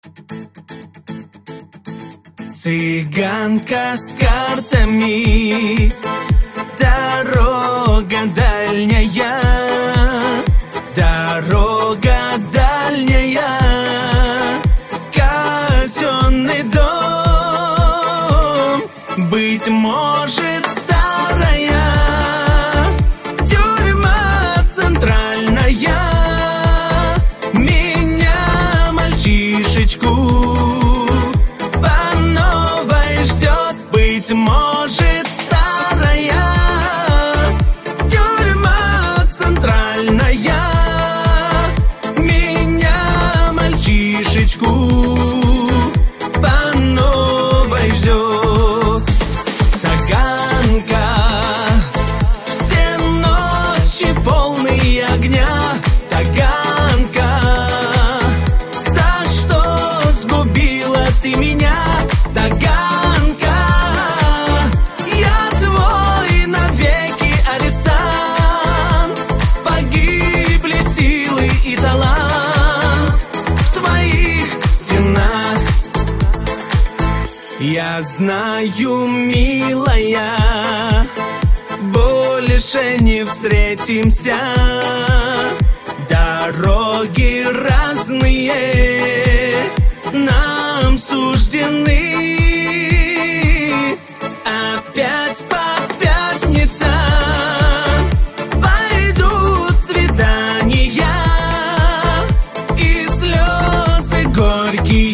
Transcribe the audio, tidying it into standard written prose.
Цыганка с картами, дорога дальняя, дорога дальняя, казенный дом, быть может, старая тюрьма центральная, меня, мальчишечку, быть может, старая тюрьма центральная меня, мальчишечку, по новой ждет. Таганка, все ночи полные огня. Таганка, за что сгубила ты меня? Таганка, я знаю, милая, больше не встретимся. Дороги разные нам суждены. Опять по пятницам пойдут свидания, и слезы горькие